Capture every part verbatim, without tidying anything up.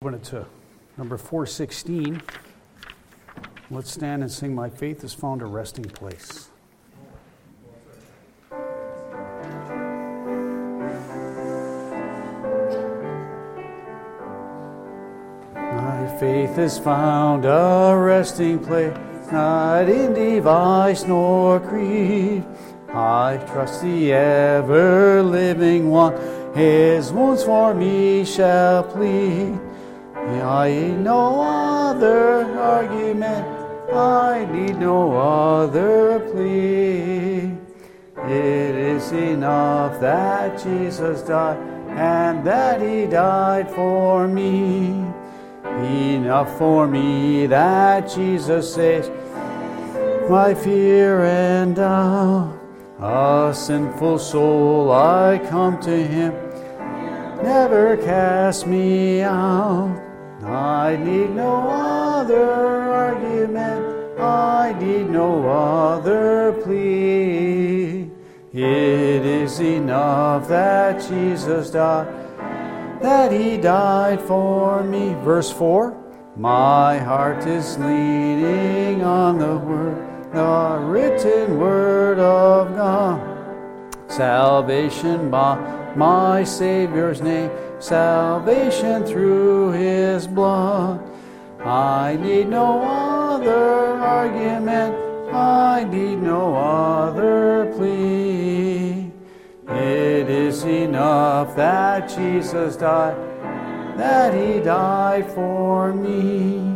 open it to number four sixteen. Let's stand and sing My Faith Has Found a Resting Place. My faith has found a resting place, not in device nor creed. I trust the ever-living one, his wounds for me shall plead. I need no other argument, I need no other plea. It is enough that Jesus died, and that he died for me. Enough for me that Jesus saves my fear and doubt. A sinful soul, I come to him, never cast me out. I need no other argument, I need no other plea. It is enough that Jesus died, that he died for me. Verse four, my heart is leaning on the word, the written word of God. Salvation by my Savior's name, salvation through his blood. I need no other argument, I need no other plea. It is enough that Jesus died, that he died for me.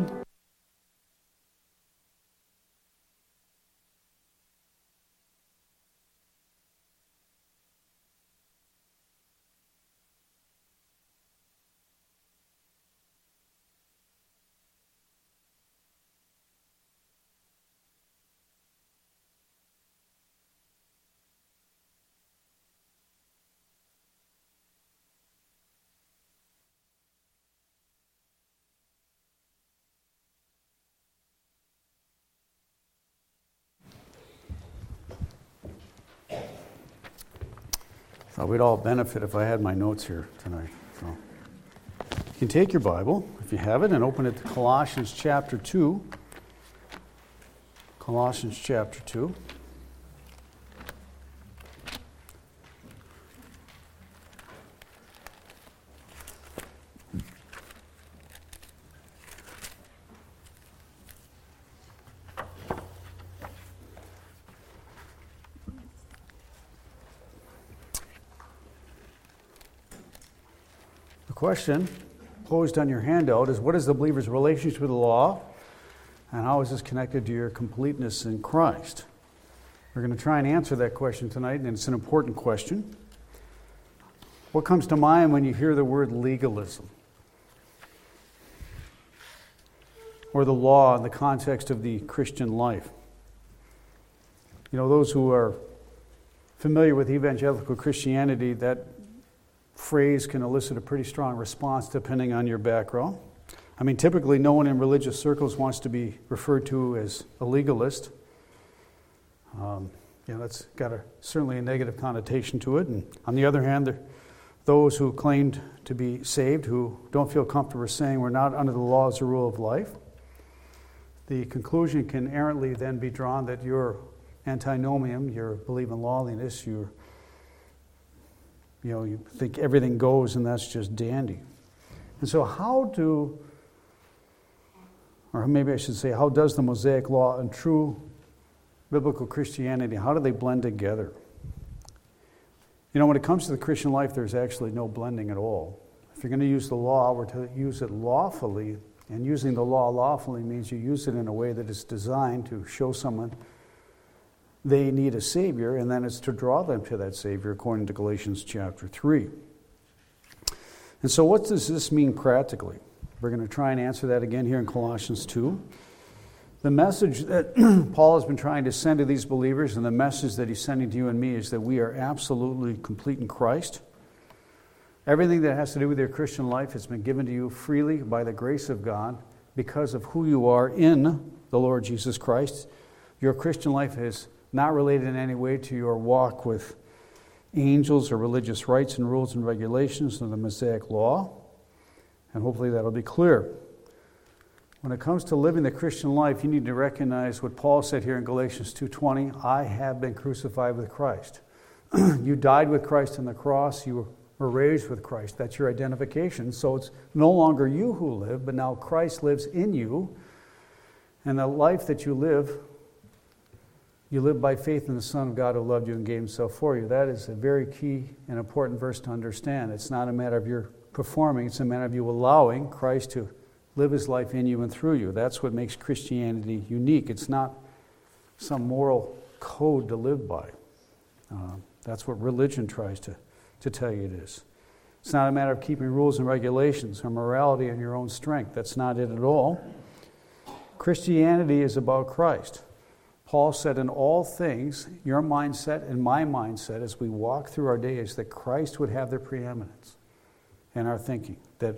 Thought we'd all benefit if I had my notes here tonight. So you can take your Bible, if you have it, and open it to Colossians chapter two. Colossians chapter two. The question posed on your handout is, what is the believer's relationship with the law, and how is this connected to your completeness in Christ? We're going to try and answer that question tonight, and it's an important question. What comes to mind when you hear the word legalism? Or the law in the context of the Christian life? You know, those who are familiar with evangelical Christianity, that phrase can elicit a pretty strong response depending on your background. I mean, typically no one in religious circles wants to be referred to as a legalist. Um, you know, that's got a, certainly a negative connotation to it. And on the other hand, there are those who claimed to be saved who don't feel comfortable saying we're not under the law as a rule of life. The conclusion can errantly then be drawn that you're antinomian, you believe in lawlessness, you're You know, you think everything goes and that's just dandy. And so how do, or maybe I should say, how does the Mosaic Law and true biblical Christianity, how do they blend together? You know, when it comes to the Christian life, there's actually no blending at all. If you're going to use the law, we're to use it lawfully, and using the law lawfully means you use it in a way that is designed to show someone they need a Savior, and then it's to draw them to that Savior, according to Galatians chapter three. And so what does this mean practically? We're going to try and answer that again here in Colossians two. The message that Paul has been trying to send to these believers, and the message that he's sending to you and me, is that we are absolutely complete in Christ. Everything that has to do with your Christian life has been given to you freely by the grace of God because of who you are in the Lord Jesus Christ. Your Christian life is not related in any way to your walk with angels or religious rites and rules and regulations of the Mosaic Law. And hopefully that'll be clear. When it comes to living the Christian life, you need to recognize what Paul said here in Galatians two twenty, I have been crucified with Christ. You died with Christ on the cross. You were raised with Christ. That's your identification. So it's no longer you who live, but now Christ lives in you. And the life that you live, you live by faith in the Son of God who loved you and gave himself for you. That is a very key and important verse to understand. It's not a matter of your performing. It's a matter of you allowing Christ to live his life in you and through you. That's what makes Christianity unique. It's not some moral code to live by. Uh, that's what religion tries to, to tell you it is. It's not a matter of keeping rules and regulations or morality in your own strength. That's not it at all. Christianity is about Christ. Paul said in all things, your mindset and my mindset as we walk through our day is that Christ would have the preeminence in our thinking, that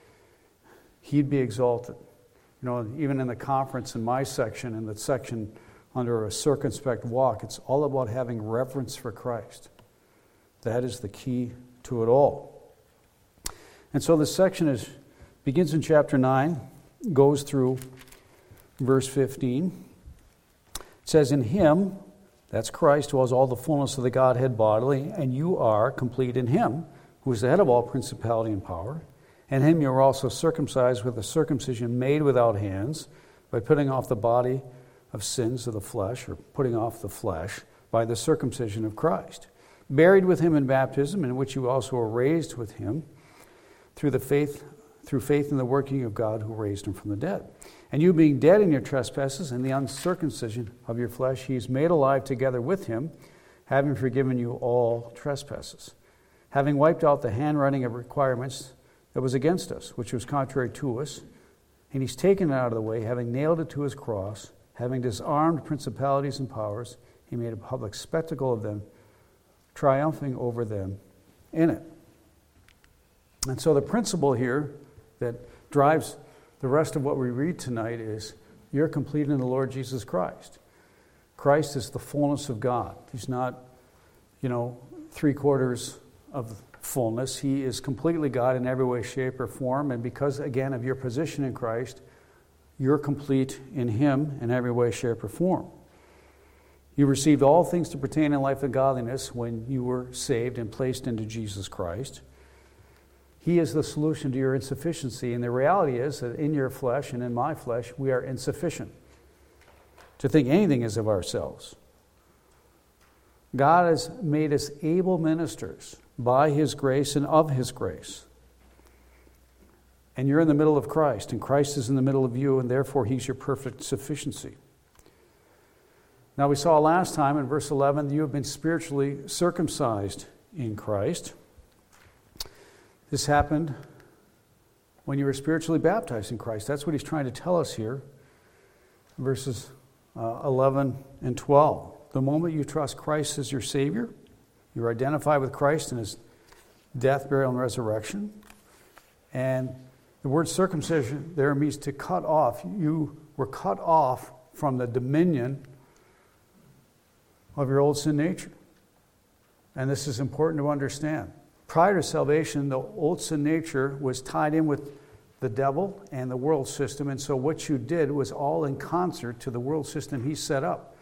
he'd be exalted. You know, even in the conference in my section, in the section under a circumspect walk, it's all about having reverence for Christ. That is the key to it all. And so this section is begins in chapter nine, goes through verse fifteen. It says, in him, that's Christ, who has all the fullness of the Godhead bodily, and you are complete in him, who is the head of all principality and power. And him you are also circumcised with a circumcision made without hands, by putting off the body of sins of the flesh, or putting off the flesh, by the circumcision of Christ. Buried with him in baptism, in which you also were raised with him, through the faith, through faith in the working of God who raised him from the dead. And you being dead in your trespasses and the uncircumcision of your flesh, he is made alive together with him, having forgiven you all trespasses, having wiped out the handwriting of requirements that was against us, which was contrary to us, and he's taken it out of the way, having nailed it to his cross, having disarmed principalities and powers, he made a public spectacle of them, triumphing over them in it. And so the principle here that drives the rest of what we read tonight is you're complete in the Lord Jesus Christ. Christ is the fullness of God. He's not, you know, three quarters of fullness. He is completely God in every way, shape, or form. And because, again, of your position in Christ, you're complete in him in every way, shape, or form. You received all things to pertain in life and godliness when you were saved and placed into Jesus Christ. He is the solution to your insufficiency. And the reality is that in your flesh and in my flesh, we are insufficient to think anything is of ourselves. God has made us able ministers by his grace and of his grace. And you're in the middle of Christ, and Christ is in the middle of you, and therefore he's your perfect sufficiency. Now we saw last time in verse eleven, you have been spiritually circumcised in Christ. This happened when you were spiritually baptized in Christ. That's what he's trying to tell us here, verses uh, eleven and twelve. The moment you trust Christ as your Savior, you're identified with Christ in his death, burial, and resurrection. And the word circumcision there means to cut off. You were cut off from the dominion of your old sin nature. And this is important to understand. Prior to salvation, the old sin nature was tied in with the devil and the world system, and so what you did was all in concert to the world system he set up.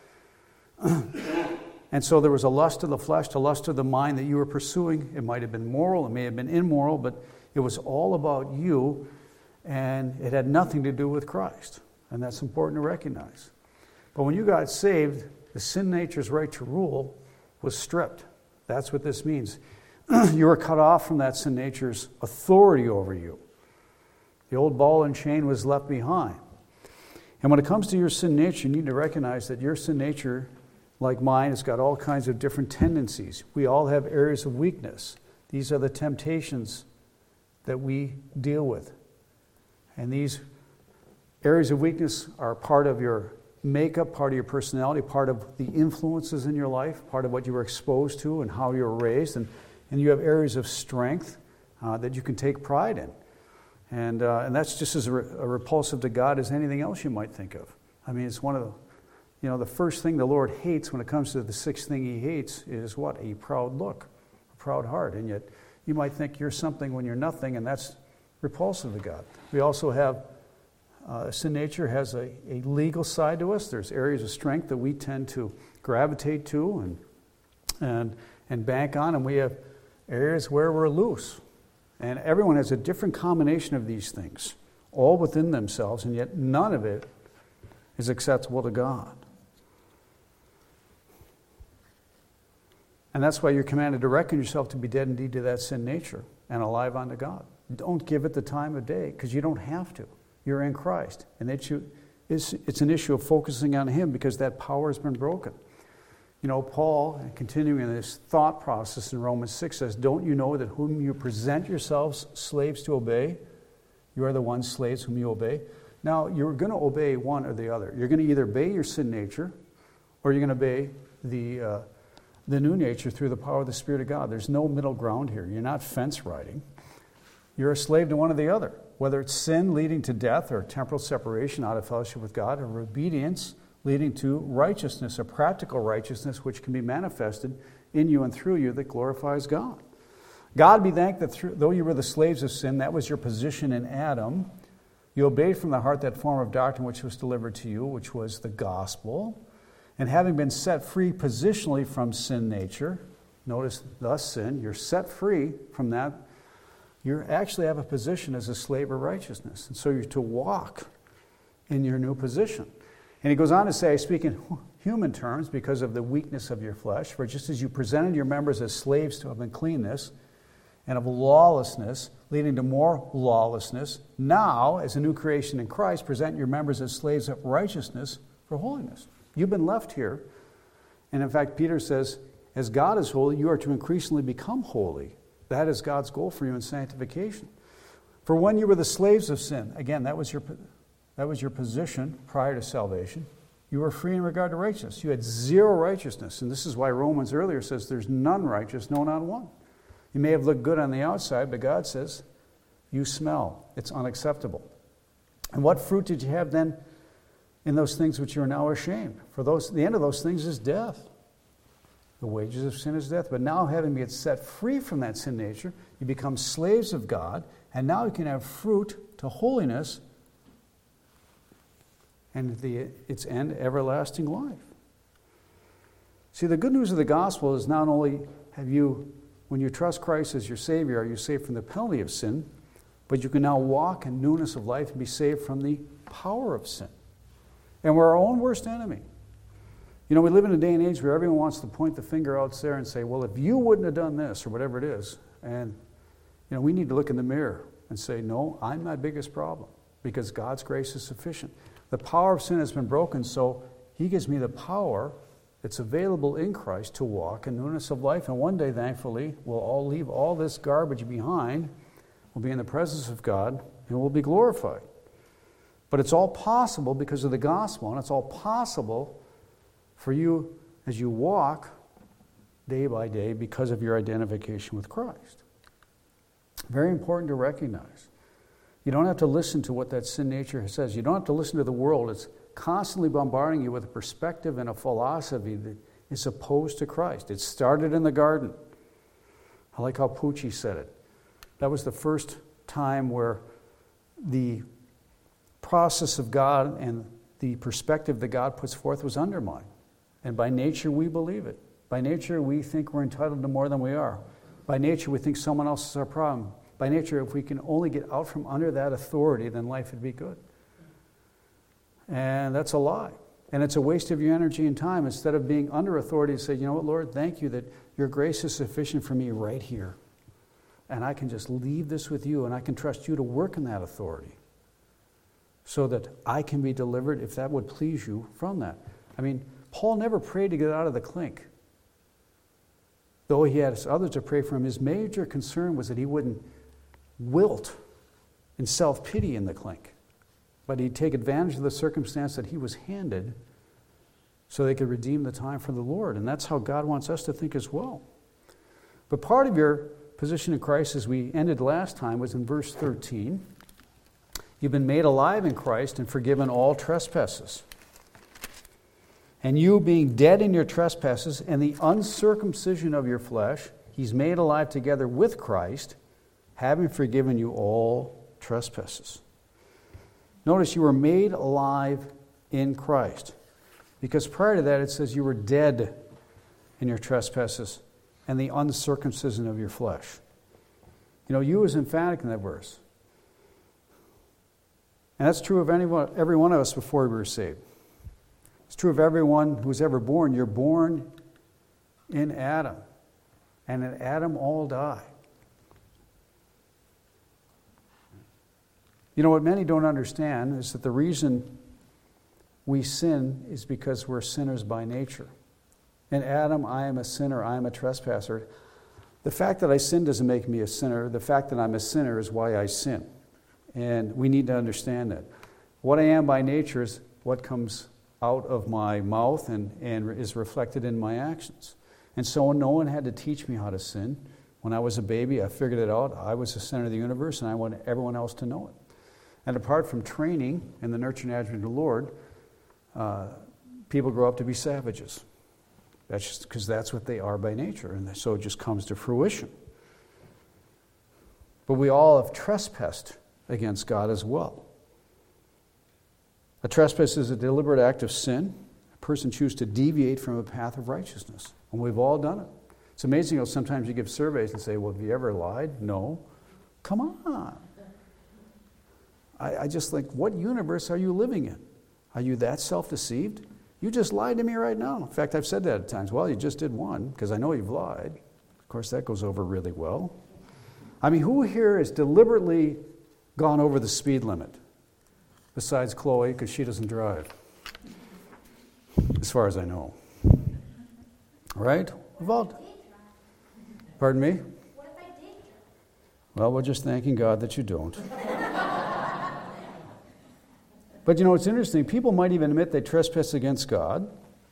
And so there was a lust of the flesh, a lust of the mind that you were pursuing. It might have been moral, it may have been immoral, but it was all about you, and it had nothing to do with Christ. And that's important to recognize. But when you got saved, the sin nature's right to rule was stripped. That's what this means. You were cut off from that sin nature's authority over you. The old ball and chain was left behind. And when it comes to your sin nature, you need to recognize that your sin nature, like mine, has got all kinds of different tendencies. We all have areas of weakness. These are the temptations that we deal with. And these areas of weakness are part of your makeup, part of your personality, part of the influences in your life, part of what you were exposed to and how you were raised. And, and you have areas of strength uh, that you can take pride in. And uh, and that's just as re- a repulsive to God as anything else you might think of. I mean, it's one of the, you know, the first thing the Lord hates when it comes to the sixth thing he hates is what? A proud look, a proud heart. And yet you might think you're something when you're nothing, and that's repulsive to God. We also have, uh, sin nature has a, a legal side to us. There's areas of strength that we tend to gravitate to and, and, and bank on, and we have areas where we're loose. And everyone has a different combination of these things, all within themselves, and yet none of it is acceptable to God. And that's why you're commanded to reckon yourself to be dead indeed to that sin nature and alive unto God. Don't give it the time of day, because you don't have to. You're in Christ. And it's, you, it's, it's an issue of focusing on Him, because that power has been broken. You know, Paul, continuing this thought process in Romans six, says, don't you know that whom you present yourselves slaves to obey, you are the ones slaves whom you obey? Now, you're going to obey one or the other. You're going to either obey your sin nature, or you're going to obey the, uh, the new nature through the power of the Spirit of God. There's no middle ground here. You're not fence riding. You're a slave to one or the other, whether it's sin leading to death or temporal separation out of fellowship with God, or obedience leading to righteousness, a practical righteousness which can be manifested in you and through you that glorifies God. God be thanked that through, though you were the slaves of sin, that was your position in Adam, you obeyed from the heart that form of doctrine which was delivered to you, which was the gospel. And having been set free positionally from sin nature, notice thus sin, you're set free from that. You actually have a position as a slave of righteousness. And so you're to walk in your new position. And he goes on to say, I speak in human terms because of the weakness of your flesh, for just as you presented your members as slaves to uncleanness and of lawlessness, leading to more lawlessness, now, as a new creation in Christ, present your members as slaves of righteousness for holiness. You've been left here. And in fact, Peter says, as God is holy, you are to increasingly become holy. That is God's goal for you in sanctification. For when you were the slaves of sin, again, that was your, that was your position prior to salvation, you were free in regard to righteousness. You had zero righteousness. And this is why Romans earlier says there's none righteous, no, not one. You may have looked good on the outside, but God says, you smell. It's unacceptable. And what fruit did you have then in those things which you are now ashamed? For those, the end of those things is death. The wages of sin is death. But now, having been set free from that sin nature, you become slaves of God, and now you can have fruit to holiness, and the, its end, everlasting life. See, the good news of the gospel is not only have you, when you trust Christ as your Savior, are you saved from the penalty of sin, but you can now walk in newness of life and be saved from the power of sin. And we're our own worst enemy. You know, we live in a day and age where everyone wants to point the finger out there and say, well, if you wouldn't have done this, or whatever it is, and, you know, we need to look in the mirror and say, no, I'm my biggest problem, because God's grace is sufficient. The power of sin has been broken, so He gives me the power that's available in Christ to walk in newness of life. And one day, thankfully, we'll all leave all this garbage behind. We'll be in the presence of God, and we'll be glorified. But it's all possible because of the gospel, and it's all possible for you as you walk day by day because of your identification with Christ. Very important to recognize. You don't have to listen to what that sin nature says. You don't have to listen to the world. It's constantly bombarding you with a perspective and a philosophy that is opposed to Christ. It started in the garden. I like how Pucci said it. That was the first time where the process of God and the perspective that God puts forth was undermined. And by nature, we believe it. By nature, we think we're entitled to more than we are. By nature, we think someone else is our problem. By nature, if we can only get out from under that authority, then life would be good. And that's a lie. And it's a waste of your energy and time. Instead of being under authority, to say, you know what, Lord, thank you that your grace is sufficient for me right here. And I can just leave this with you, and I can trust you to work in that authority so that I can be delivered, if that would please you, from that. I mean, Paul never prayed to get out of the clink. Though he had others to pray for him, his major concern was that he wouldn't wilt in self-pity in the clink, but he'd take advantage of the circumstance that he was handed so they could redeem the time for the Lord. And that's how God wants us to think as well. But part of your position in Christ, as we ended last time, was in verse thirteen. You've been made alive in Christ and forgiven all trespasses. And you, being dead in your trespasses and the uncircumcision of your flesh, He's made alive together with Christ, having forgiven you all trespasses. Notice you were made alive in Christ. Because prior to that it says you were dead in your trespasses and the uncircumcision of your flesh. You know, you is emphatic in that verse. And that's true of anyone, every one of us before we were saved. It's true of everyone who's ever born. You're born in Adam. And in Adam all die. You know, what many don't understand is that the reason we sin is because we're sinners by nature. In Adam, I am a sinner, I am a trespasser. The fact that I sin doesn't make me a sinner. The fact that I'm a sinner is why I sin. And we need to understand that. What I am by nature is what comes out of my mouth and, and is reflected in my actions. And so no one had to teach me how to sin. When I was a baby, I figured it out. I was the center of the universe, and I wanted everyone else to know it. And apart from training in the nurture and nurturing of the Lord, uh, people grow up to be savages. That's just because that's what they are by nature, and so it just comes to fruition. But we all have trespassed against God as well. A trespass is a deliberate act of sin. A person chooses to deviate from a path of righteousness. And we've all done it. It's amazing how sometimes you give surveys and say, well, have you ever lied? No. Come on. I, I just think, what universe are you living in? Are you that self-deceived? You just lied to me right now. In fact, I've said that at times. Well, you just did one, because I know you've lied. Of course, that goes over really well. I mean, who here has deliberately gone over the speed limit? Besides Chloe, because she doesn't drive. As far as I know. Right? We've all... Pardon me? What if I did? Well, we're just thanking God that you don't. But you know, it's interesting. People might even admit they trespass against God.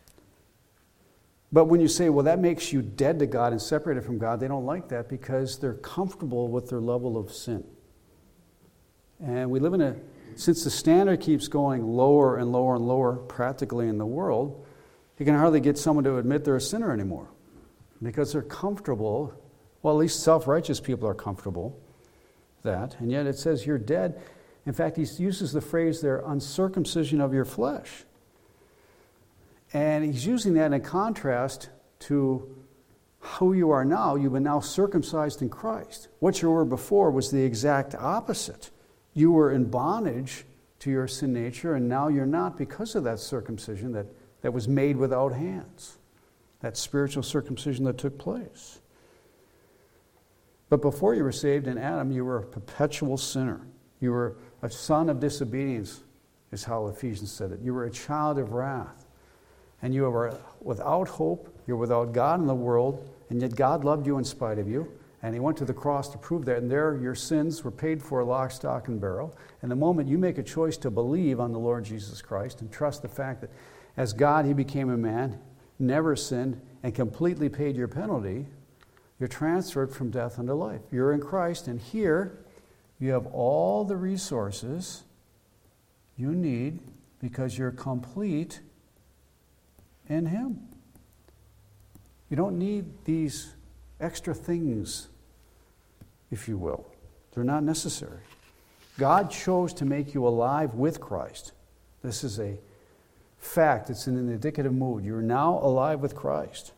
But when you say, well, that makes you dead to God and separated from God, they don't like that because they're comfortable with their level of sin. And we live in a... Since the standard keeps going lower and lower and lower practically in the world, you can hardly get someone to admit they're a sinner anymore. Because they're comfortable, well, at least self-righteous people are comfortable with that. And yet it says you're dead. In fact, he uses the phrase there, uncircumcision of your flesh. And he's using that in contrast to who you are now. You've been now circumcised in Christ. What you were before was the exact opposite. You were in bondage to your sin nature, and now you're not because of that circumcision that, that was made without hands. That spiritual circumcision that took place. But before you were saved in Adam, you were a perpetual sinner. You were a son of disobedience, is how Ephesians said it. You were a child of wrath. And you were without hope. You're without God in the world. And yet God loved you in spite of you. And he went to the cross to prove that. And there your sins were paid for lock, stock, and barrel. And the moment you make a choice to believe on the Lord Jesus Christ and trust the fact that as God he became a man, never sinned, and completely paid your penalty, you're transferred from death unto life. You're in Christ, and here you have all the resources you need because you're complete in him. You don't need these extra things, if you will. They're not necessary. God chose to make you alive with Christ. This is a fact. It's in an indicative mood. You're now alive with Christ.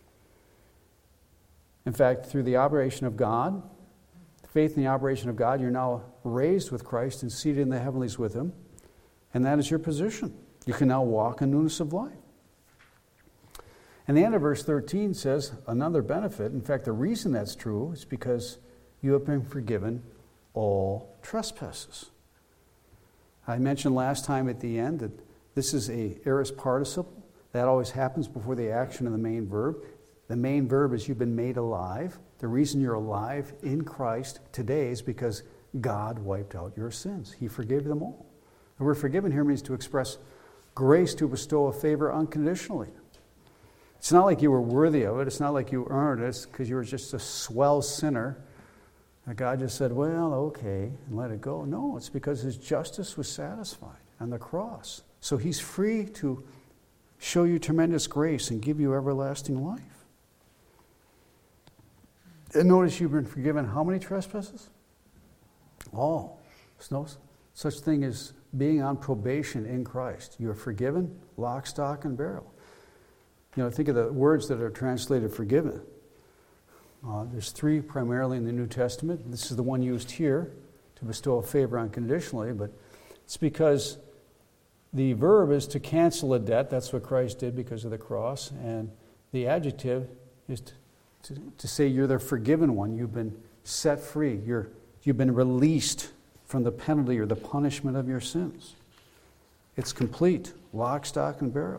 In fact, through the operation of God, faith in the operation of God, you're now raised with Christ and seated in the heavenlies with him. And that is your position. You can now walk in newness of life. And the end of verse thirteen says another benefit. In fact, the reason that's true is because you have been forgiven all trespasses. I mentioned last time at the end that this is a aorist participle. That always happens before the action of the main verb. The main verb is you've been made alive. The reason you're alive in Christ today is because God wiped out your sins. He forgave them all. The word forgiven here means to express grace, to bestow a favor unconditionally. It's not like you were worthy of it. It's not like you earned it. It's because you were just a swell sinner. And God just said, well, okay, and let it go. No, it's because his justice was satisfied on the cross. So he's free to show you tremendous grace and give you everlasting life. And notice you've been forgiven how many trespasses? All. There's no such thing as being on probation in Christ. You are forgiven, lock, stock, and barrel. You know, think of the words that are translated forgiven. Uh, there's three primarily in the New Testament. This is the one used here to bestow a favor unconditionally, but it's because the verb is to cancel a debt. That's what Christ did because of the cross. And the adjective is to, to, to say you're the forgiven one. You've been set free. You're, you've been released from the penalty or the punishment of your sins. It's complete, lock, stock, and barrel.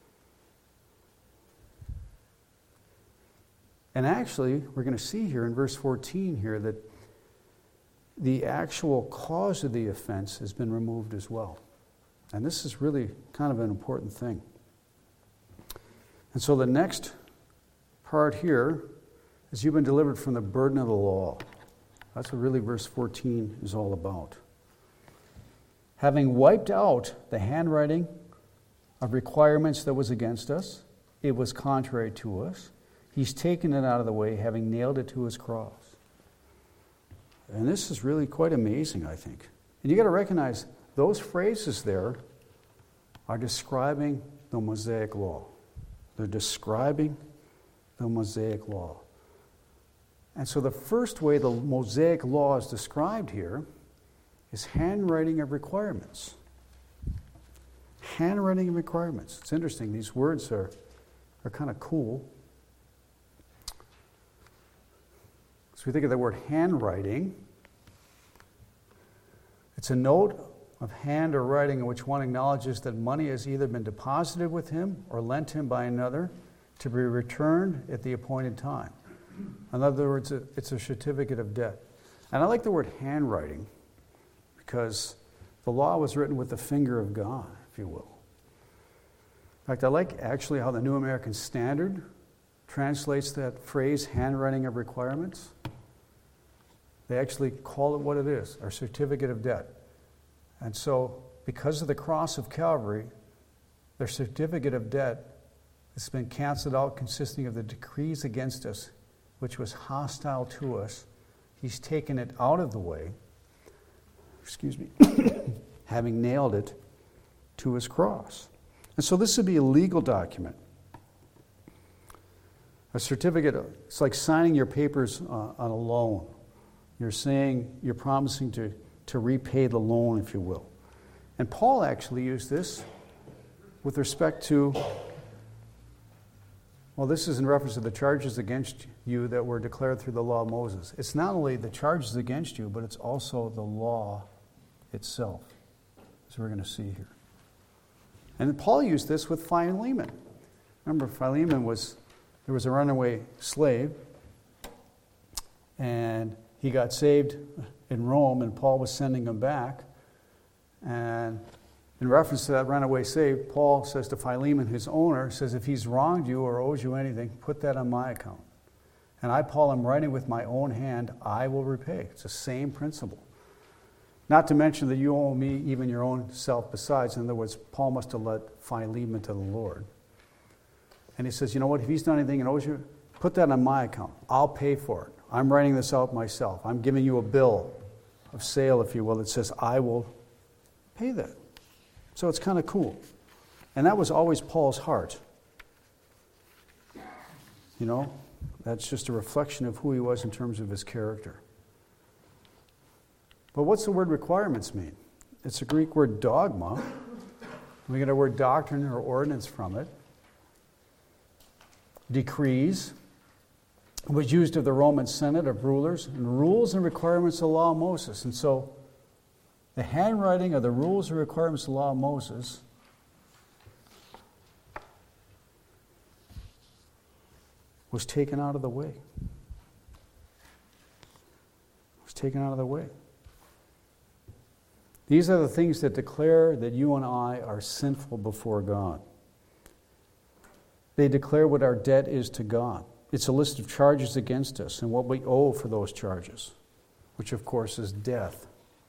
And actually, we're going to see here in verse fourteen here that the actual cause of the offense has been removed as well. And this is really kind of an important thing. And so the next part here is you've been delivered from the burden of the law. That's what really verse fourteen is all about. Having wiped out the handwriting of requirements that was against us, it was contrary to us, he's taken it out of the way, having nailed it to his cross. And this is really quite amazing, I think. And you got to recognize those phrases there are describing the Mosaic Law. They're describing the Mosaic Law. And so the first way the Mosaic Law is described here is handwriting of requirements. Handwriting of requirements. It's interesting. These words are, are kind of cool. So we think of the word handwriting. It's a note of hand or writing in which one acknowledges that money has either been deposited with him or lent him by another to be returned at the appointed time. In other words, it's a certificate of debt. And I like the word handwriting because the law was written with the finger of God, if you will. In fact, I like actually how the New American Standard translates that phrase, handwriting of requirements. They actually call it what it is, our certificate of debt. And so, because of the cross of Calvary, their certificate of debt has been canceled out, consisting of the decrees against us, which was hostile to us. He's taken it out of the way, excuse me, having nailed it to his cross. And so this would be a legal document. A certificate, it's like signing your papers uh, on a loan. You're saying, you're promising to, to repay the loan, if you will. And Paul actually used this with respect to, well, this is in reference to the charges against you that were declared through the law of Moses. It's not only the charges against you, but it's also the law itself, as we're going to see here. And Paul used this with Philemon. Remember, Philemon was, there was a runaway slave, and he got saved in Rome, and Paul was sending him back. And in reference to that runaway slave, Paul says to Philemon, his owner, says, if he's wronged you or owes you anything, put that on my account. And I, Paul, am writing with my own hand, I will repay. It's the same principle. Not to mention that you owe me even your own self besides. In other words, Paul must have led Philemon to the Lord. And he says, you know what, if he's done anything and owes you, put that on my account. I'll pay for it. I'm writing this out myself. I'm giving you a bill of sale, if you will, that says I will pay that. So it's kind of cool. And that was always Paul's heart. You know, that's just a reflection of who he was in terms of his character. But what's the word requirements mean? It's a Greek word dogma. We get our word doctrine or ordinance from it. Decrees. It was used of the Roman Senate, of rulers, and rules and requirements of the law of Moses. And so the handwriting of the rules and requirements of the law of Moses was taken out of the way. Was taken out of the way. These are the things that declare that you and I are sinful before God. They declare what our debt is to God. It's a list of charges against us and what we owe for those charges, which of course is death.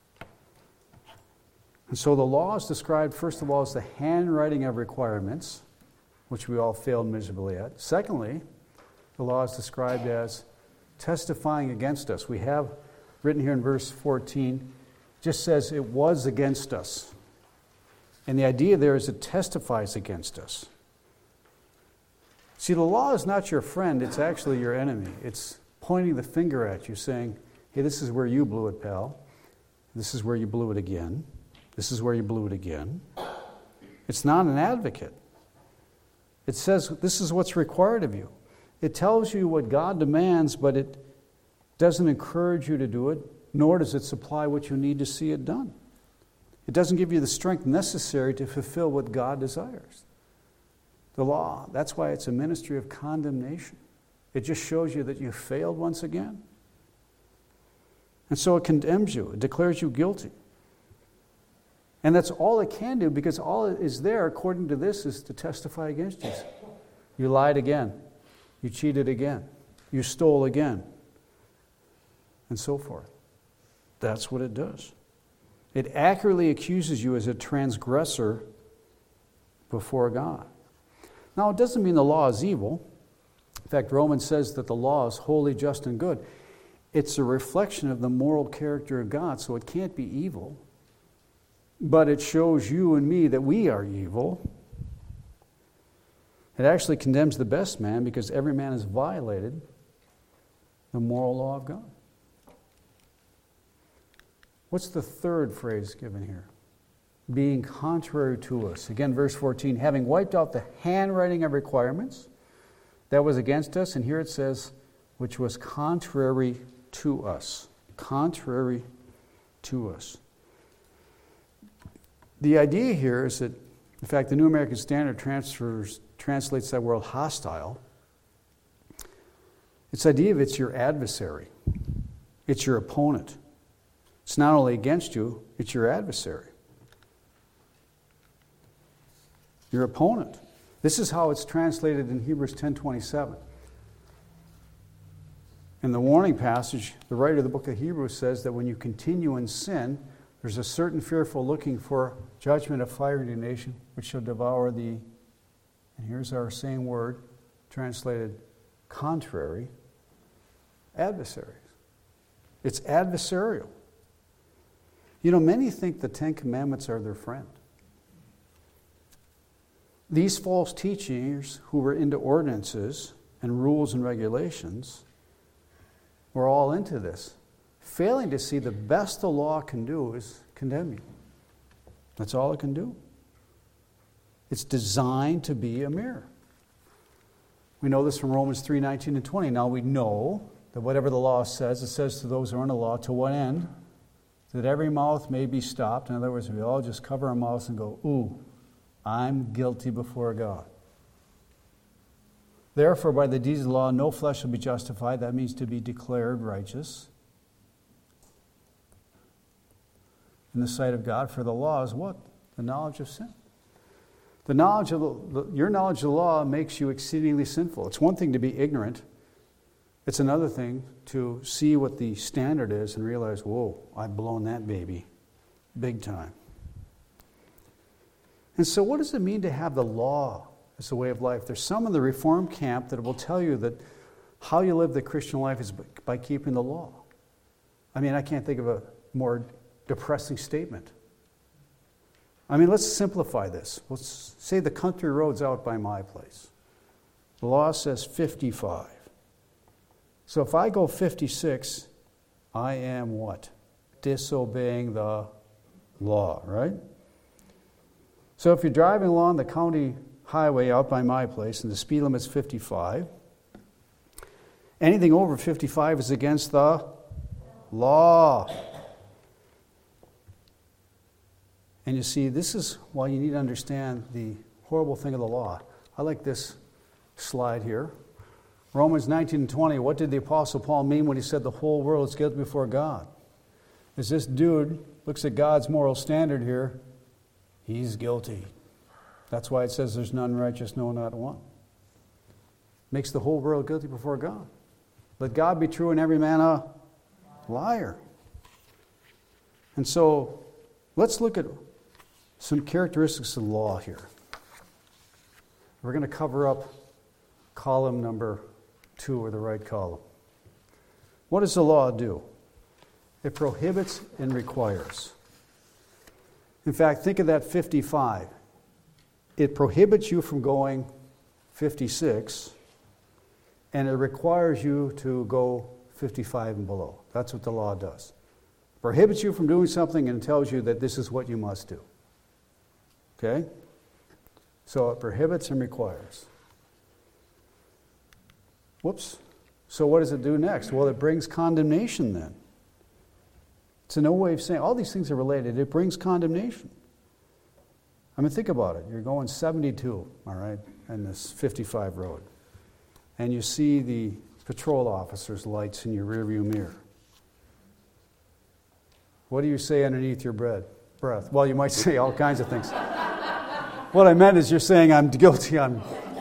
And so the law is described, first of all, as the handwriting of requirements, which we all failed miserably at. Secondly, the law is described as testifying against us. We have written here in verse fourteen, just says it was against us. And the idea there is it testifies against us. See, the law is not your friend, it's actually your enemy. It's pointing the finger at you, saying, hey, this is where you blew it, pal. This is where you blew it again. This is where you blew it again. It's not an advocate. It says this is what's required of you. It tells you what God demands, but it doesn't encourage you to do it, nor does it supply what you need to see it done. It doesn't give you the strength necessary to fulfill what God desires. The law, that's why it's a ministry of condemnation. It just shows you that you failed once again. And so it condemns you. It declares you guilty. And that's all it can do, because all it is there, according to this, is to testify against you. You lied again. You cheated again. You stole again. And so forth. That's what it does. It accurately accuses you as a transgressor before God. Now, it doesn't mean the law is evil. In fact, Romans says that the law is holy, just, and good. It's a reflection of the moral character of God, so it can't be evil. But it shows you and me that we are evil. It actually condemns the best man because every man has violated the moral law of God. What's the third phrase given here? Being contrary to us. Again, verse fourteen, having wiped out the handwriting of requirements that was against us, and here it says, which was contrary to us. Contrary to us. The idea here is that, in fact, the New American Standard transfers, translates that word hostile. It's the idea of it's your adversary. It's your opponent. It's not only against you, it's your adversary. Your opponent. This is how it's translated in Hebrews ten twenty-seven. In the warning passage, the writer of the book of Hebrews says that when you continue in sin, there's a certain fearful looking for judgment of fire and indignation, which shall devour the, and here's our same word, translated contrary, adversaries. It's adversarial. You know, many think the Ten Commandments are their friend. These false teachers who were into ordinances and rules and regulations were all into this, failing to see the best the law can do is condemn you. That's all it can do. It's designed to be a mirror. We know this from Romans three nineteen and twenty. Now we know that whatever the law says, it says to those who are under the law, to what end? That every mouth may be stopped. In other words, we all just cover our mouths and go, ooh, I'm guilty before God. Therefore, by the deeds of the law, no flesh shall be justified. That means to be declared righteous in the sight of God. For the law is what? The knowledge of sin. The knowledge of the, the, your knowledge of the law makes you exceedingly sinful. It's one thing to be ignorant. It's another thing to see what the standard is and realize, whoa, I've blown that baby big time. And so what does it mean to have the law as a way of life? There's some in the Reformed camp that will tell you that how you live the Christian life is by keeping the law. I mean, I can't think of a more depressing statement. I mean, let's simplify this. Let's say the country road's out by my place. The law says fifty-five. So if I go fifty-six, I am what? Disobeying the law, right? So if you're driving along the county highway out by my place and the speed limit's fifty-five, anything over fifty-five is against the law. And you see, this is why you need to understand the horrible thing of the law. I like this slide here. Romans nineteen and twenty, what did the Apostle Paul mean when he said the whole world is guilty before God? As this dude looks at God's moral standard here, he's guilty. That's why it says there's none righteous, no, not one. Makes the whole world guilty before God. Let God be true and every man a liar. And so, let's look at some characteristics of the law here. We're going to cover up column number two, or the right column. What does the law do? It prohibits and requires. In fact, think of that fifty-five. It prohibits you from going fifty-six, and it requires you to go fifty-five and below. That's what the law does. It prohibits you from doing something and tells you that this is what you must do. Okay? So it prohibits and requires. Whoops. So what does it do next? Well, it brings condemnation then. It's no way of saying, all these things are related. It brings condemnation. I mean, think about it. You're going seventy-two, all right, in this fifty-five road. And you see the patrol officer's lights in your rearview mirror. What do you say underneath your breath? breath? Well, you might say all kinds of things. What I meant is you're saying I'm guilty. I'm,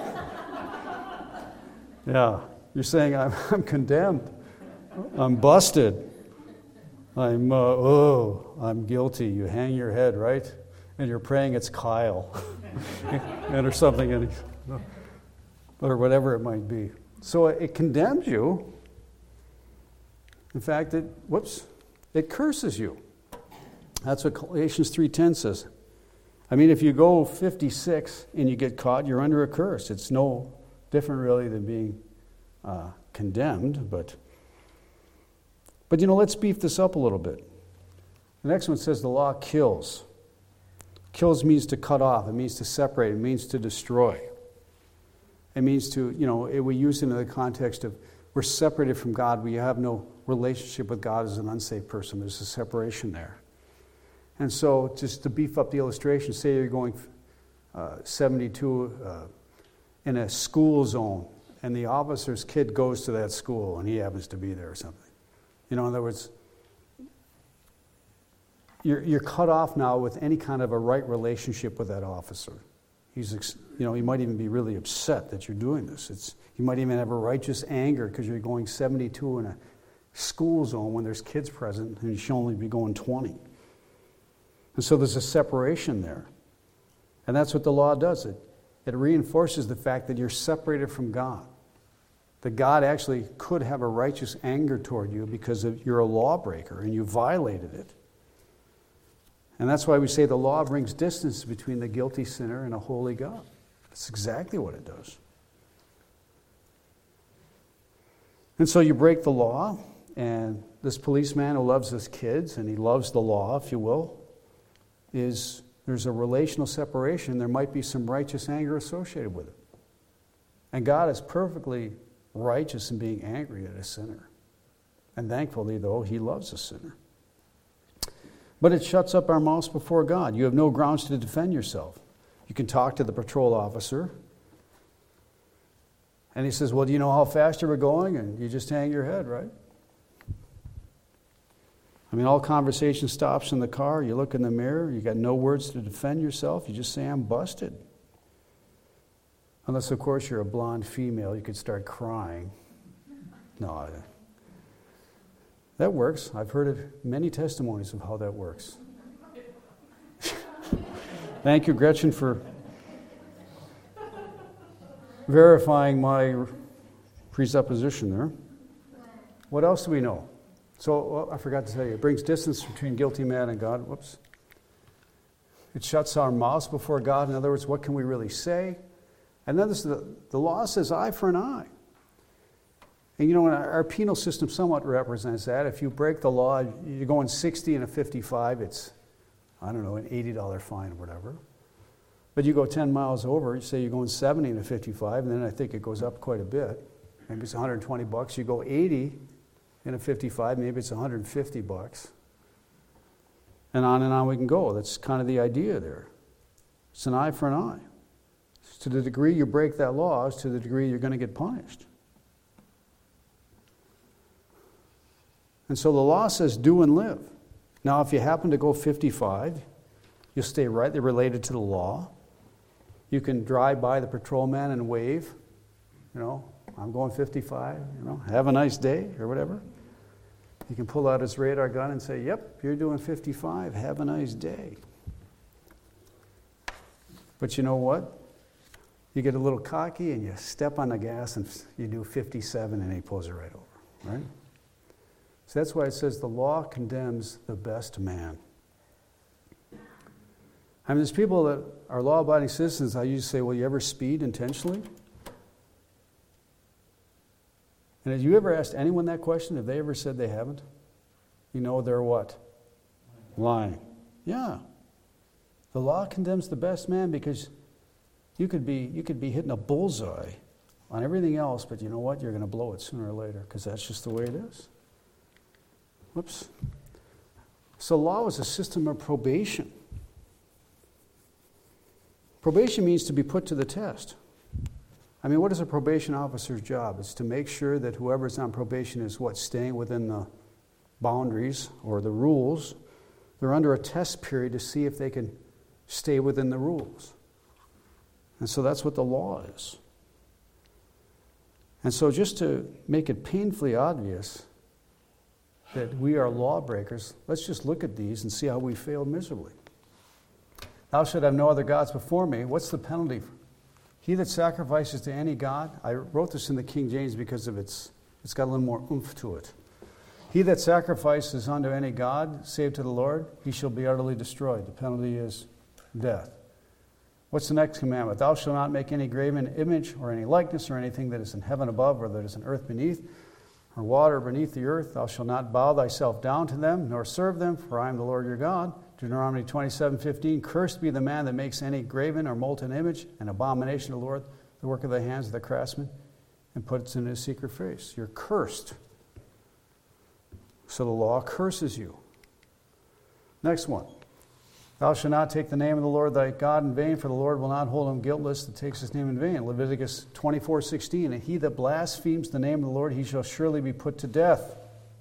yeah, you're saying I'm, I'm condemned. I'm busted. I'm, uh, oh, I'm guilty. You hang your head, right? And you're praying it's Kyle and or something, and, or whatever it might be. So it condemns you. In fact, it, whoops, it curses you. That's what Galatians three ten says. I mean, if you go fifty-six and you get caught, you're under a curse. It's no different really than being uh, condemned, but But, you know, let's beef this up a little bit. The next one says the law kills. Kills means to cut off. It means to separate. It means to destroy. It means to, you know, it, we use it in the context of we're separated from God. We have no relationship with God as an unsaved person. There's a separation there. And so just to beef up the illustration, say you're going uh, seventy-two uh, in a school zone, and the officer's kid goes to that school, and he happens to be there or something. You know, in other words, you're, you're cut off now with any kind of a right relationship with that officer. He's, you know, he might even be really upset that you're doing this. It's, you might even have a righteous anger because you're going seventy-two in a school zone when there's kids present, and you should only be going twenty. And so there's a separation there. And that's what the law does. It, it reinforces the fact that you're separated from God. That God actually could have a righteous anger toward you because of, you're a lawbreaker and you violated it. And that's why we say the law brings distance between the guilty sinner and a holy God. That's exactly what it does. And so you break the law, and this policeman who loves his kids, and he loves the law, if you will, is there's a relational separation. There might be some righteous anger associated with it. And God is perfectly righteous in being angry at a sinner. And thankfully, though, he loves a sinner. But it shuts up our mouths before God. You have no grounds to defend yourself. You can talk to the patrol officer, and he says, well, do you know how fast you were going? And you just hang your head, right? I mean, all conversation stops in the car. You look in the mirror. You got no words to defend yourself. You just say, I'm busted. Unless, of course, you're a blonde female. You could start crying. No, I, that works. I've heard of many testimonies of how that works. Thank you, Gretchen, for verifying my presupposition there. What else do we know? So, well, I forgot to tell you, it brings distance between guilty man and God. Whoops. It shuts our mouths before God. In other words, what can we really say? And then this, the, the law says eye for an eye. And you know, our, our penal system somewhat represents that. If you break the law, you're going sixty and a fifty-five, it's, I don't know, an eighty dollars fine or whatever. But you go ten miles over, you say you're going seventy and a fifty-five, and then I think it goes up quite a bit. Maybe it's one hundred twenty bucks. You go eighty in a fifty-five, maybe it's one hundred fifty bucks. And on and on we can go. That's kind of the idea there. It's an eye for an eye. To the degree you break that law is to the degree you're going to get punished. And so the law says do and live. Now, if you happen to go fifty-five, you'll stay rightly related to the law. You can drive by the patrolman and wave, you know, I'm going fifty-five, you know, have a nice day or whatever. You can pull out his radar gun and say, yep, you're doing fifty-five, have a nice day. But you know what? You get a little cocky and you step on the gas and you do fifty-seven and he pulls it right over, right? So that's why it says the law condemns the best man. I mean, there's people that are law-abiding citizens. I usually say, well, you ever speed intentionally? And have you ever asked anyone that question? Have they ever said they haven't? You know they're what? Lying. Yeah. The law condemns the best man because you could be you could be hitting a bullseye on everything else, but you know what? You're going to blow it sooner or later because that's just the way it is. Whoops. So law is a system of probation. Probation means to be put to the test. I mean, what is a probation officer's job? It's to make sure that whoever's on probation is what? Staying within the boundaries or the rules. They're under a test period to see if they can stay within the rules. And so that's what the law is. And so just to make it painfully obvious that we are lawbreakers, let's just look at these and see how we failed miserably. Thou shalt have no other gods before me. What's the penalty? He that sacrifices to any god, I wrote this in the King James because of its, it's got a little more oomph to it. He that sacrifices unto any god, save to the Lord, he shall be utterly destroyed. The penalty is death. What's the next commandment? Thou shalt not make any graven image or any likeness or anything that is in heaven above or that is in earth beneath or water beneath the earth. Thou shalt not bow thyself down to them nor serve them, for I am the Lord your God. Deuteronomy twenty-seven fifteen, cursed be the man that makes any graven or molten image, an abomination to the Lord, the work of the hands of the craftsman, and puts it in his secret face. You're cursed. So the law curses you. Next one. Thou shalt not take the name of the Lord thy God in vain, for the Lord will not hold him guiltless that takes his name in vain. Leviticus twenty-four sixteen, and he that blasphemes the name of the Lord, he shall surely be put to death.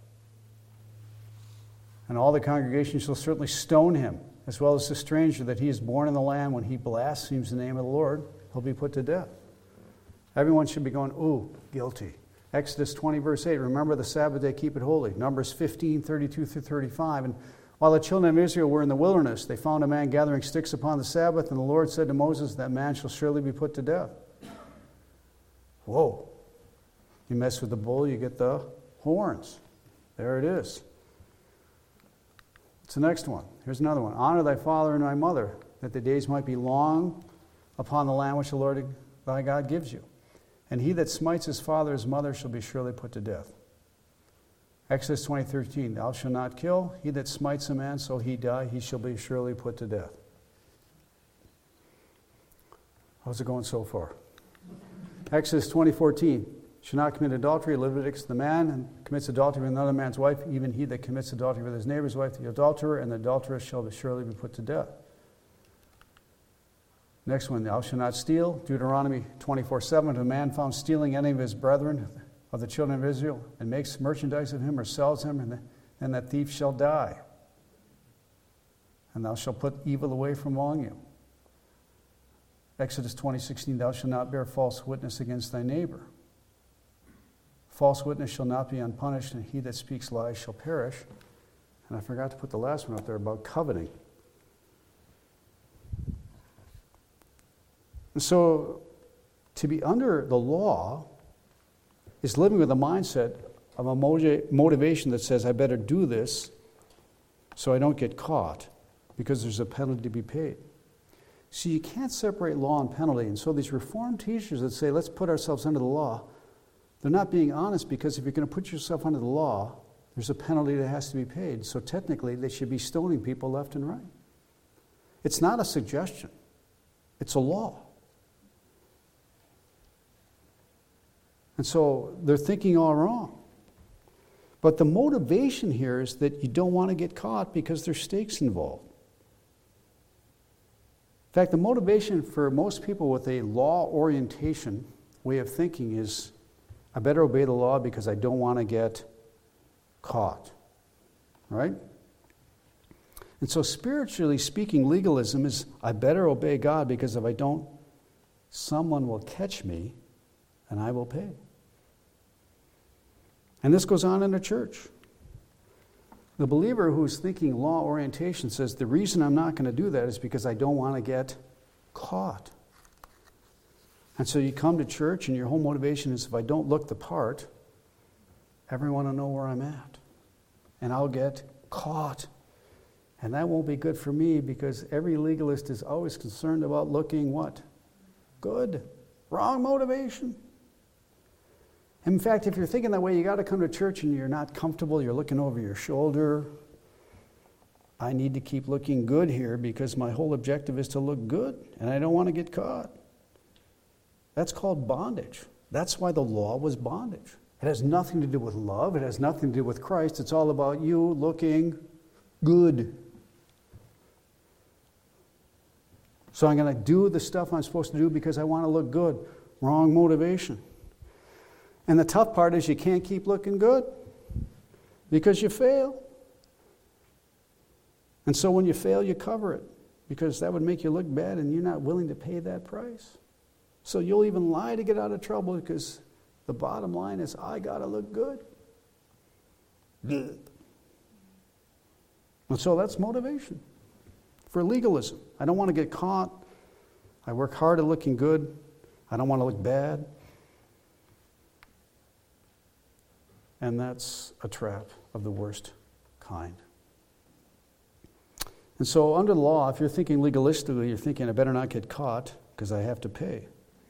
And all the congregation shall certainly stone him, as well as the stranger that he is born in the land. When he blasphemes the name of the Lord, he'll be put to death. Everyone should be going, ooh, guilty. Exodus twenty, verse eight, remember the Sabbath day, keep it holy. Numbers fifteen, thirty-two through thirty-five. And while the children of Israel were in the wilderness, they found a man gathering sticks upon the Sabbath, and the Lord said to Moses, that man shall surely be put to death. Whoa. You mess with the bull, you get the horns. There it is. What's the next one? Here's another one. Honor thy father and thy mother, that the days might be long upon the land which the Lord thy God gives you. And he that smites his father or his mother shall be surely put to death. Exodus twenty thirteen, thou shalt not kill. He that smites a man, so he die, he shall be surely put to death. How's it going so far? Exodus twenty fourteen, shall not commit adultery. Leviticus, the man commits adultery with another man's wife, even he that commits adultery with his neighbor's wife, the adulterer, and the adulteress shall surely be put to death. Next one, thou shalt not steal. Deuteronomy twenty-four seven, if a man found stealing any of his brethren of the children of Israel, and makes merchandise of him or sells him, and then that thief shall die. And thou shalt put evil away from among you. Exodus twenty sixteen, thou shalt not bear false witness against thy neighbor. False witness shall not be unpunished, and he that speaks lies shall perish. And I forgot to put the last one up there about coveting. And so, to be under the law is living with a mindset of a motivation that says, I better do this so I don't get caught because there's a penalty to be paid. See, you can't separate law and penalty. And so these Reformed teachers that say, let's put ourselves under the law, they're not being honest, because if you're going to put yourself under the law, there's a penalty that has to be paid. So technically, they should be stoning people left and right. It's not a suggestion. It's a law. And so they're thinking all wrong. But the motivation here is that you don't want to get caught because there's stakes involved. In fact, the motivation for most people with a law orientation way of thinking is, I better obey the law because I don't want to get caught. Right? And so spiritually speaking, legalism is, I better obey God because if I don't, someone will catch me and I will pay. And this goes on in the church. The believer who's thinking law orientation says, the reason I'm not going to do that is because I don't want to get caught. And so you come to church and your whole motivation is, if I don't look the part, everyone will know where I'm at. and I'll get caught. And that won't be good for me because every legalist is always concerned about looking what? Good. Wrong motivation. In fact, if you're thinking that way, you got to come to church and you're not comfortable, you're looking over your shoulder. I need to keep looking good here because my whole objective is to look good, and I don't want to get caught. That's called bondage. That's why the law was bondage. It has nothing to do with love. It has nothing to do with Christ. It's all about you looking good. So I'm going to do the stuff I'm supposed to do because I want to look good. Wrong motivation. And the tough part is you can't keep looking good because you fail. And so when you fail, you cover it because that would make you look bad and you're not willing to pay that price. So you'll even lie to get out of trouble because the bottom line is, I got to look good. Good. And so that's motivation for legalism. I don't want to get caught. I work hard at looking good. I don't want to look bad. And that's a trap of the worst kind. And so under the law, if you're thinking legalistically, you're thinking, I better not get caught because I have to pay.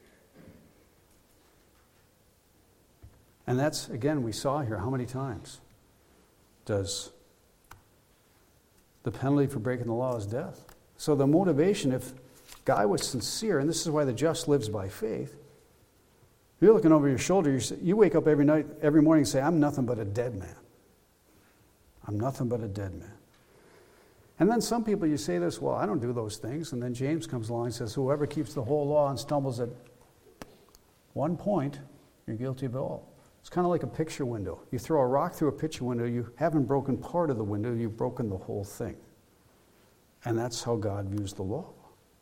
And that's, again, we saw here how many times does the penalty for breaking the law is death. So the motivation, if guy was sincere, and this is why the just lives by faith, you're looking over your shoulder, you, say, you wake up every night, every morning and say, I'm nothing but a dead man. I'm nothing but a dead man. And then some people, you say this, well, I don't do those things. And then James comes along and says, whoever keeps the whole law and stumbles at one point, you're guilty of it all. It's kind of like a picture window. You throw a rock through a picture window, you haven't broken part of the window, you've broken the whole thing. And that's how God views the law.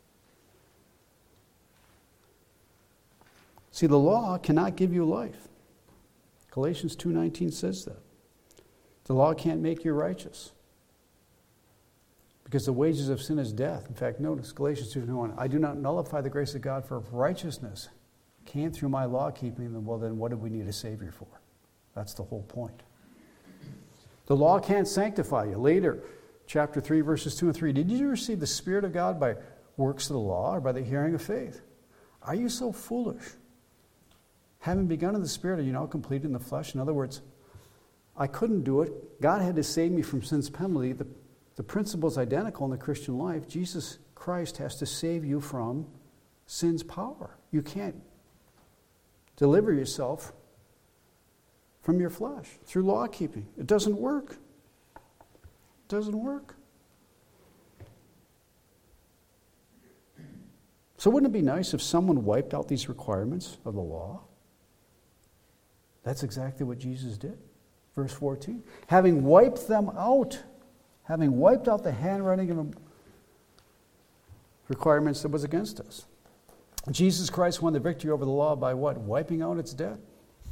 See, the law cannot give you life. Galatians two nineteen says that. The law can't make you righteous. Because the wages of sin is death. In fact, notice Galatians two twenty-one, I do not nullify the grace of God, for if righteousness came through my law keeping, then well then what do we need a Savior for? That's the whole point. The law can't sanctify you. Later, chapter three, verses two and three, did you receive the Spirit of God by works of the law or by the hearing of faith? Are you so foolish? Having begun in the Spirit, are you now completed in the flesh? In other words, I couldn't do it. God had to save me from sin's penalty. The, the principle is identical in the Christian life. Jesus Christ has to save you from sin's power. You can't deliver yourself from your flesh through law keeping. It doesn't work. It doesn't work. So wouldn't it be nice if someone wiped out these requirements of the law? That's exactly what Jesus did. Verse fourteen. Having wiped them out, having wiped out the handwriting of the requirements that was against us. Jesus Christ won the victory over the law by what? Wiping out its debt.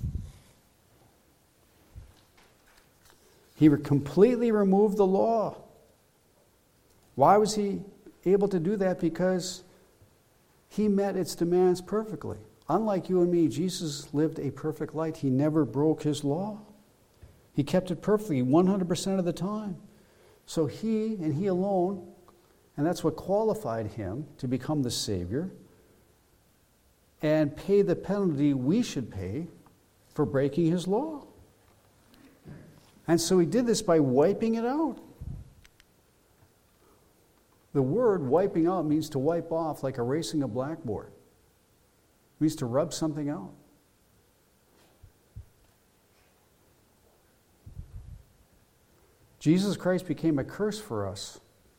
He completely removed the law. Why was he able to do that? Because he met its demands perfectly. Unlike you and me, Jesus lived a perfect life. He never broke his law. He kept it perfectly one hundred percent of the time. So he and he alone, and that's what qualified him to become the Savior and pay the penalty we should pay for breaking his law. And so he did this by wiping it out. The word wiping out means to wipe off, like erasing a blackboard. It means to rub something out. Jesus Christ became a curse for us.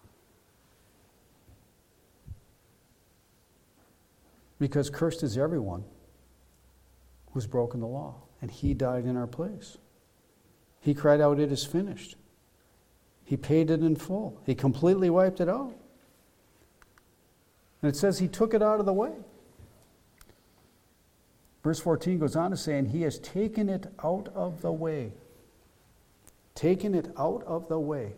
Because cursed is everyone who's broken the law. And he died in our place. He cried out, it is finished. He paid it in full. He completely wiped it out. And it says he took it out of the way. Verse fourteen goes on to say, and he has taken it out of the way. Taken it out of the way.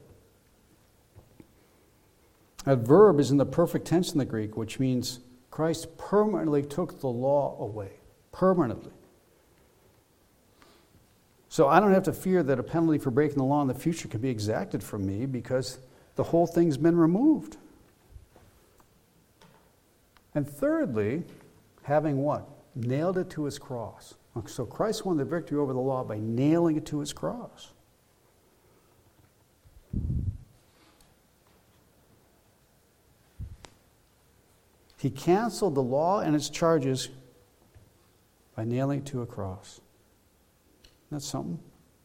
That verb is in the perfect tense in the Greek, which means Christ permanently took the law away. Permanently. So I don't have to fear that a penalty for breaking the law in the future can be exacted from me because the whole thing's been removed. And thirdly, having what? Nailed it to his cross. So Christ won the victory over the law by nailing it to his cross. He canceled the law and its charges by nailing it to a cross. That's something.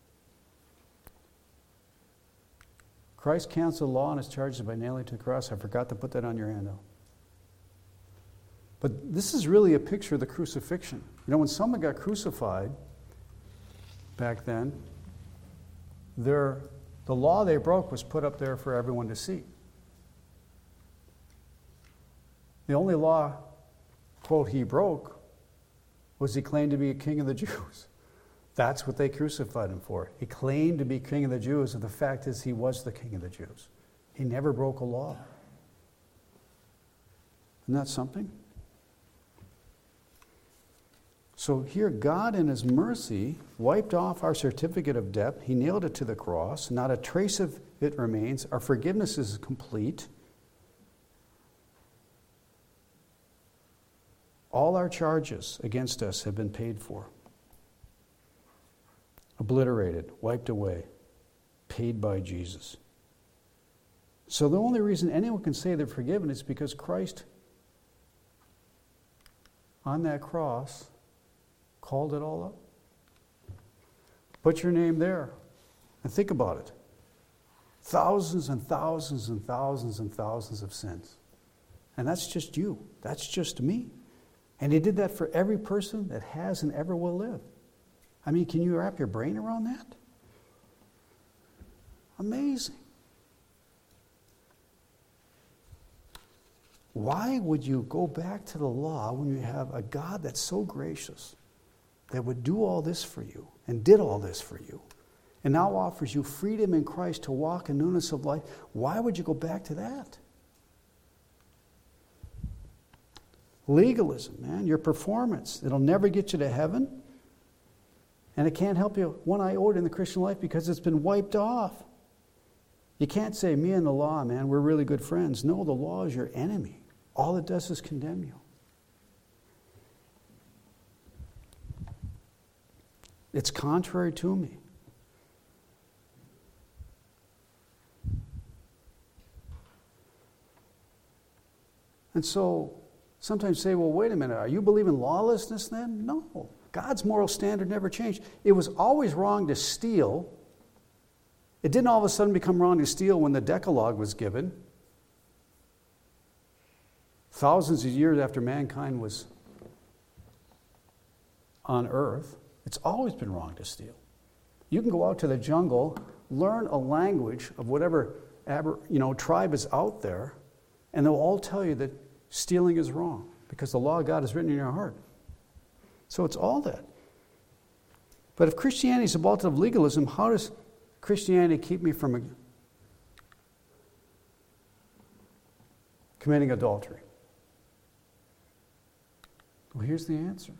Christ canceled the law and its charges by nailing it to the cross. I forgot to put that on your handout. But this is really a picture of the crucifixion. You know, when someone got crucified back then, their, the law they broke was put up there for everyone to see. The only law, quote, he broke was he claimed to be a king of the Jews. That's what they crucified him for. He claimed to be king of the Jews, and the fact is he was the king of the Jews. He never broke a law. Isn't that something? So here, God in his mercy wiped off our certificate of debt. He nailed it to the cross. Not a trace of it remains. Our forgiveness is complete. All our charges against us have been paid for. Obliterated, wiped away, paid by Jesus. So the only reason anyone can say they're forgiven is because Christ, on that cross, called it all up. Put your name there and think about it. Thousands and thousands and thousands and thousands of sins. And that's just you. That's just me. And he did that for every person that has and ever will live. I mean, can you wrap your brain around that? Amazing. Why would you go back to the law when you have a God that's so gracious that would do all this for you and did all this for you and now offers you freedom in Christ to walk in newness of life? Why would you go back to that? Legalism, man, your performance. It'll never get you to heaven. And it can't help you one iota in the Christian life because it's been wiped off. You can't say, me and the law, man, we're really good friends. No, the law is your enemy. All it does is condemn you. It's contrary to me. And so sometimes say, well, wait a minute, are you believing lawlessness then? No. God's moral standard never changed. It was always wrong to steal. It didn't all of a sudden become wrong to steal when the Decalogue was given. Thousands of years after mankind was on earth, it's always been wrong to steal. You can go out to the jungle, learn a language of whatever you know tribe is out there, and they'll all tell you that stealing is wrong because the law of God is written in your heart. So it's all that. But if Christianity is a vault of legalism, how does Christianity keep me from committing adultery? Well, here's the answer.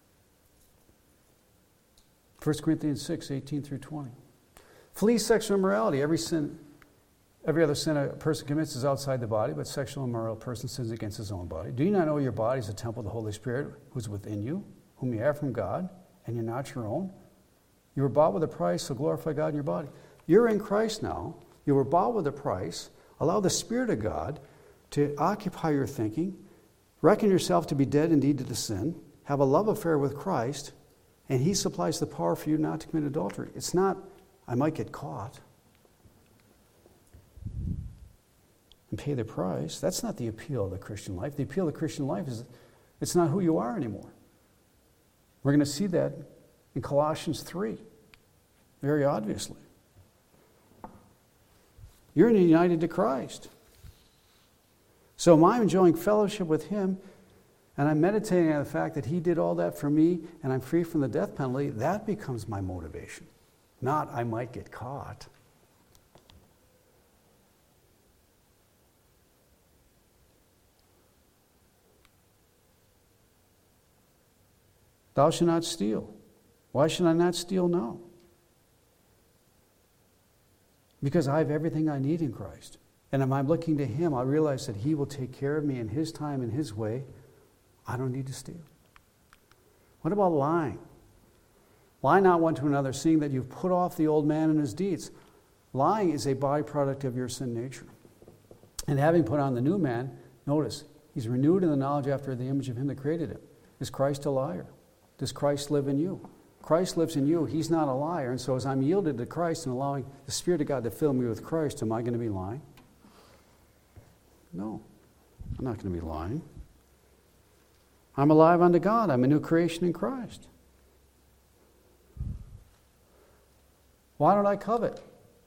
First Corinthians six, eighteen through twenty. Flee sexual immorality. Every sin, every other sin a person commits is outside the body, but sexual immorality, a person sins against his own body. Do you not know your body is a temple of the Holy Spirit who's within you, whom you have from God, and you're not your own? You were bought with a price, so glorify God in your body. You're in Christ now. You were bought with a price. Allow the Spirit of God to occupy your thinking. Reckon yourself to be dead indeed to the sin. Have a love affair with Christ, and He supplies the power for you not to commit adultery. It's not, I might get caught and pay the price. That's not the appeal of the Christian life. The appeal of the Christian life is it's not who you are anymore. We're going to see that in Colossians three, very obviously. You're united to Christ. So am I enjoying fellowship with Him, and I'm meditating on the fact that He did all that for me, and I'm free from the death penalty. That becomes my motivation, not I might get caught. Thou shalt not steal. Why should I not steal now? Because I have everything I need in Christ. And if I'm looking to Him, I realize that He will take care of me in His time, in His way. I don't need to steal. What about lying? Lie not one to another, seeing that you've put off the old man and his deeds. Lying is a byproduct of your sin nature. And having put on the new man, notice, he's renewed in the knowledge after the image of Him that created him. Is Christ a liar? Does Christ live in you? Christ lives in you. He's not a liar. And so as I'm yielded to Christ and allowing the Spirit of God to fill me with Christ, am I going to be lying? No, I'm not going to be lying. I'm alive unto God. I'm a new creation in Christ. Why don't I covet?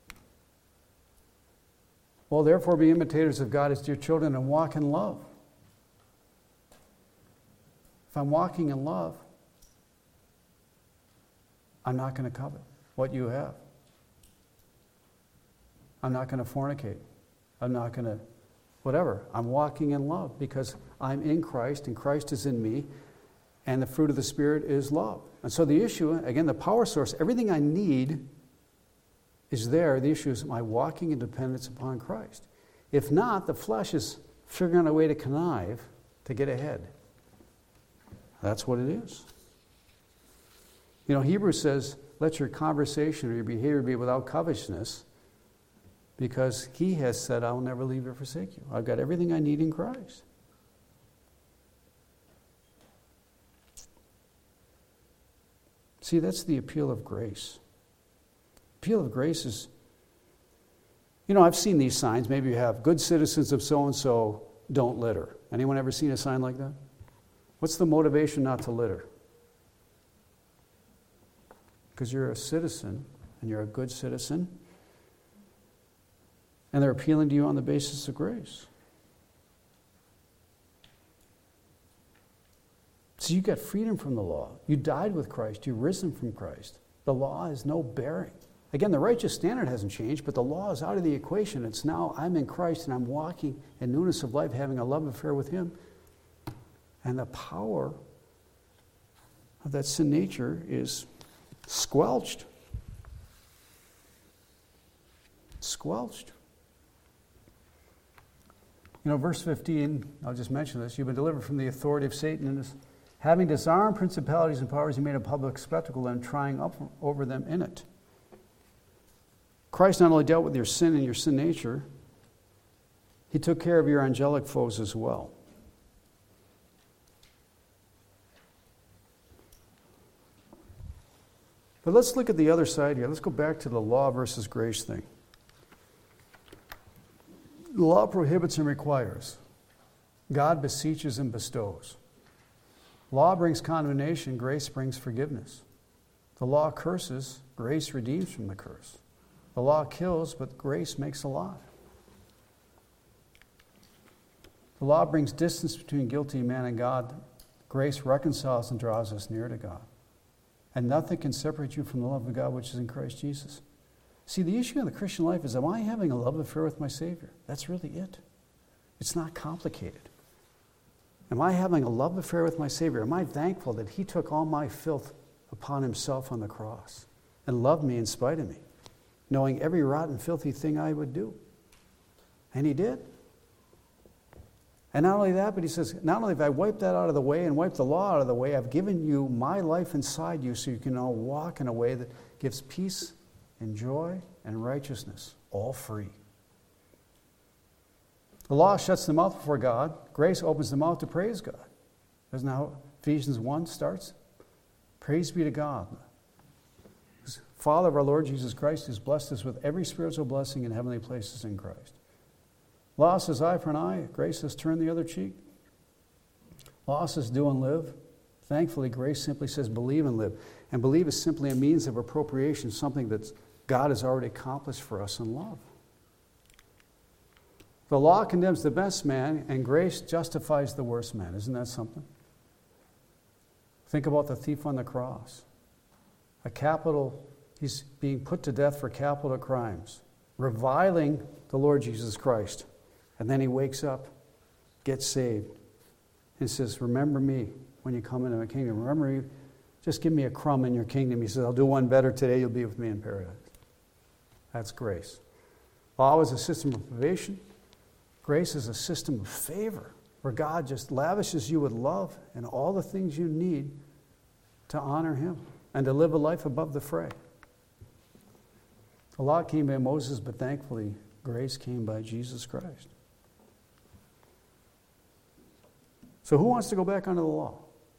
Well, therefore be imitators of God as dear children and walk in love. If I'm walking in love, I'm not going to covet what you have. I'm not going to fornicate. I'm not going to whatever. I'm walking in love because I'm in Christ and Christ is in me, and the fruit of the Spirit is love. And so the issue, again, the power source, everything I need is there. The issue is, am I walking in dependence upon Christ? If not, the flesh is figuring out a way to connive to get ahead. That's what it is. You know, Hebrews says, let your conversation or your behavior be without covetousness, because He has said, I will never leave or forsake you. I've got everything I need in Christ. See, that's the appeal of grace. Appeal of grace is, you know, I've seen these signs. Maybe you have, good citizens of so-and-so don't litter. Anyone ever seen a sign like that? What's the motivation not to litter? Because you're a citizen, and you're a good citizen, and they're appealing to you on the basis of grace. So you got freedom from the law. You died with Christ. You've risen from Christ. The law has no bearing. Again, the righteous standard hasn't changed, but the law is out of the equation. It's now I'm in Christ and I'm walking in newness of life, having a love affair with Him. And the power of that sin nature is squelched. Squelched. You know, verse fifteen, I'll just mention this. You've been delivered from the authority of Satan, and is, having disarmed principalities and powers, He made a public spectacle and trying up over them in it. Christ not only dealt with your sin and your sin nature, He took care of your angelic foes as well. But let's look at the other side here. Let's go back to the law versus grace thing. The law prohibits and requires. God beseeches and bestows. Law brings condemnation, grace brings forgiveness. The law curses, grace redeems from the curse. The law kills, but grace makes alive. The law brings distance between guilty man and God. Grace reconciles and draws us near to God. And nothing can separate you from the love of God which is in Christ Jesus. See, the issue in the Christian life is, am I having a love affair with my Savior? That's really it. It's not complicated. Am I having a love affair with my Savior? Am I thankful that He took all my filth upon Himself on the cross and loved me in spite of me, knowing every rotten, filthy thing I would do? And He did. And not only that, but He says, not only have I wiped that out of the way and wiped the law out of the way, I've given you my life inside you so you can now walk in a way that gives peace and joy and righteousness, all free. The law shuts the mouth before God. Grace opens the mouth to praise God. Isn't that how Ephesians one starts? Praise be to God, Father of our Lord Jesus Christ, who's blessed us with every spiritual blessing in heavenly places in Christ. Law says eye for an eye. Grace says turn the other cheek. Law says do and live. Thankfully, grace simply says believe and live. And believe is simply a means of appropriation, something that God has already accomplished for us in love. The law condemns the best man, and grace justifies the worst man. Isn't that something? Think about the thief on the cross. A capital, he's being put to death for capital crimes, reviling the Lord Jesus Christ. And then he wakes up, gets saved, and says, remember me when you come into my kingdom. Remember me, just give me a crumb in your kingdom. He says, I'll do one better today, you'll be with me in paradise. That's grace. Law is a system of probation. Grace is a system of favor, where God just lavishes you with love and all the things you need to honor him and to live a life above the fray. The law came by Moses, but thankfully, grace came by Jesus Christ. So who wants to go back under the law?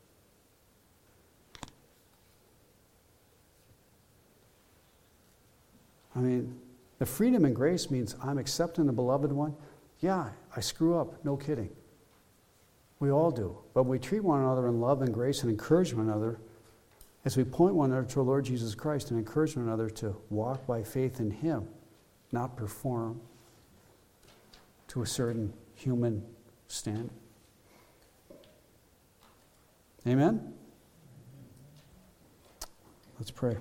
I mean, the freedom and grace means I'm accepting the beloved one. Yeah, I screw up, no kidding. We all do. But we treat one another in love and grace and encourage one another as we point one another to the Lord Jesus Christ and encourage one another to walk by faith in him, not perform to a certain human standard. Amen? Let's pray.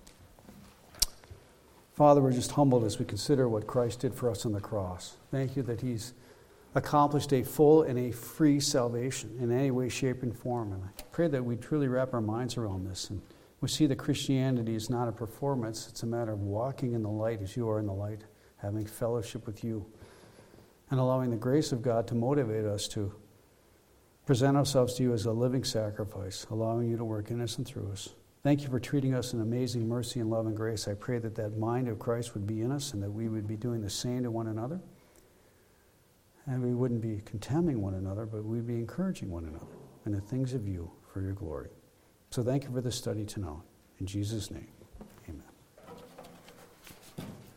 Father, we're just humbled as we consider what Christ did for us on the cross. Thank you that he's accomplished a full and a free salvation in any way, shape, and form. And I pray that we truly wrap our minds around this. And we see that Christianity is not a performance. It's a matter of walking in the light as you are in the light, having fellowship with you, and allowing the grace of God to motivate us to present ourselves to you as a living sacrifice, allowing you to work in us and through us. Thank you for treating us in amazing mercy and love and grace. I pray that that mind of Christ would be in us and that we would be doing the same to one another. And we wouldn't be condemning one another, but we'd be encouraging one another in the things of you for your glory. So thank you for this study tonight. In Jesus' name, amen.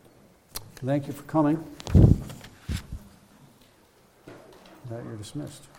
Thank you for coming. Now you're dismissed.